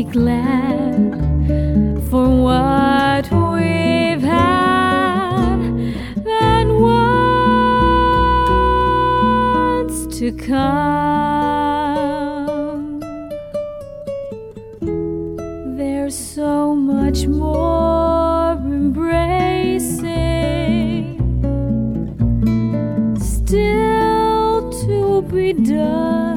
glad for what we've had and what's to come. There's so much more embracing still to be done.